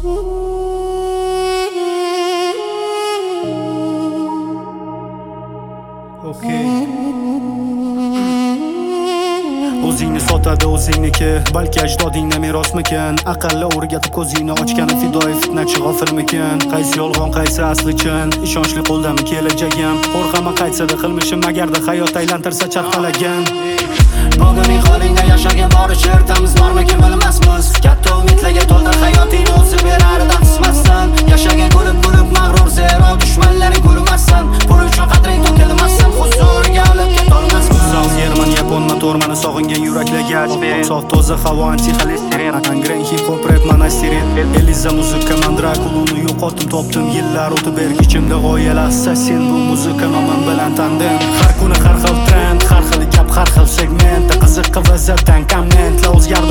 O'zingni sotadi o'zingniki, balki ajdodingni merosmikin. Aqalli o'rgatib ko'zingni ochgani fidoyi fitnachi g'ofilmikin. Qaysi yolg'on, qaysi asli chin, ishonchli qo'ldami kelajagim. Qo'rqaman qaytsida qilmishim, agarda hayot aylantirsa charxalagan. Bugunning holingda yashagan boricha ertamiz bormikin bilmasmiz. Katta umidlarga to'ldir hayoting o'zi berar daxsmassan. Yashagan kulib mag'rur zero dushmanlaring ko'rmassan. Pul uchun qadring to'kilmassan, huzuriga olib ketolmassan. So'z yerman yapon motormani sog'ingan yuraklarga aspirin. Sof toza havo anti-xolesterin, angren hip hop rap monastirin. Eliza muzika mandrakuluni yo'qotdim topdim yillar o'tib ichimda g'oyalar assassin. Bu muzika nomim bilan tandim. Har kuni har xil trend, har xil gap, har xil segment. Qiziq qilib izzatdan kommentlar o'zgardi